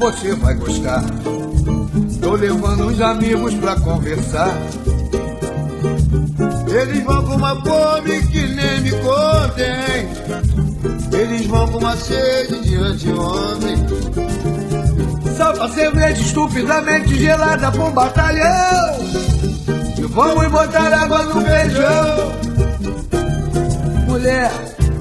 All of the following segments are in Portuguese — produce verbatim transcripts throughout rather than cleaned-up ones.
você vai gostar. Tô levando uns amigos pra conversar. Eles vão com uma fome que nem me contém. Eles vão com uma sede de anteontem. Só pra cerveja estupidamente gelada pra um batalhão. E vamos botar água no feijão. Mulher,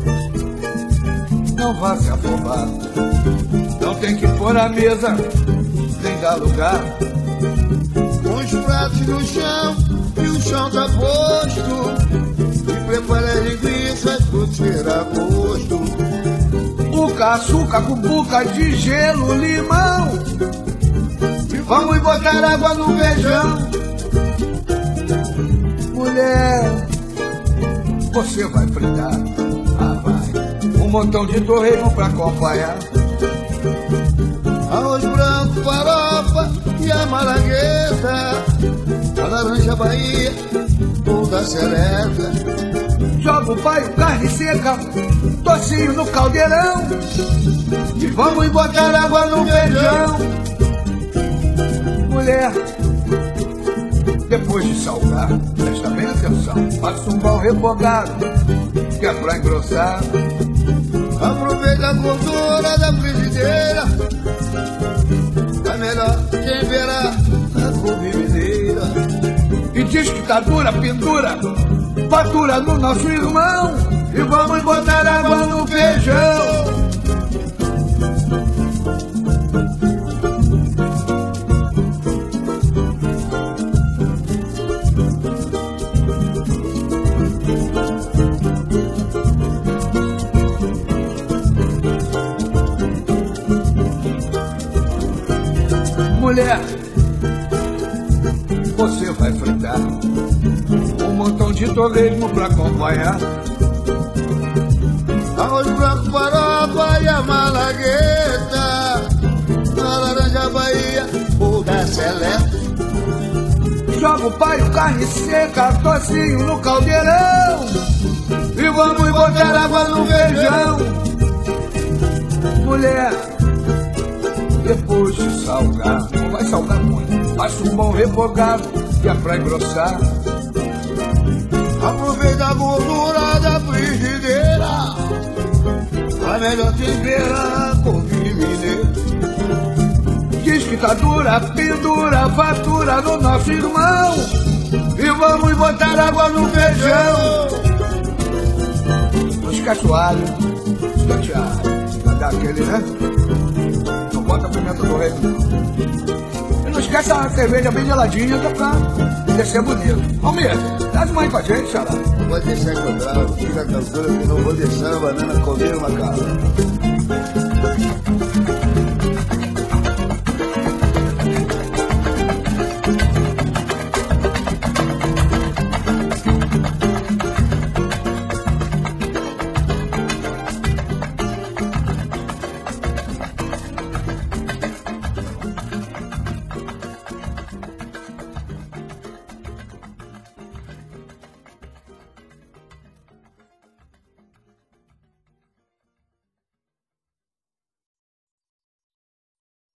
não vá se afobar. Não tem que pôr a mesa, nem dar lugar. Os pratos no chão e o chão tá posto. E prepara as linguiças pro tirar gosto. Buca, açúcar com buca de gelo, limão. E vamos botar água no feijão. Mulher, você vai fritar. Ah, vai. Um montão de torresmo pra acompanhar. Arroz branco, farofa e a malagueta. A laranja Bahia ou da seleta. Joga o paio, carne seca, tocinho no caldeirão. E vamos botar água no feijão. Mulher, depois de salgar, presta bem atenção, faça um bom refogado, que é pra engrossar. Aproveita a gordura da frigideira. É melhor temperar a couve mineira. E diz que tá dura, pendura, fatura no nosso irmão. E vamos botar água no feijão. Mulher, você vai fritar um montão de torresmo pra acompanhar. Arroz branco, farofa e a malagueta. A laranja Bahia ou da seleta. Joga o paio, carne seca, tocinho no caldeirão. E vamos botar água no feijão. Mulher, depois de salgar, não vai salgar muito, faça um bom refogado, que é pra engrossar. Aproveita a gordura da frigideira. A melhor tempera a couve mineira. Diz que tá dura, pendura, fatura no nosso irmão. E vamos botar água no feijão. Não esquece o alho, esquece a alho, pra dar aquele, né? Não bota a pimenta do rei, não. E não esquece a cerveja bem geladinha, que é pra descer bonito. Almir, traz uma aí com a gente, xará. Pode deixar que eu trago, fica tranquilo que não vou deixar a banana comer uma cara.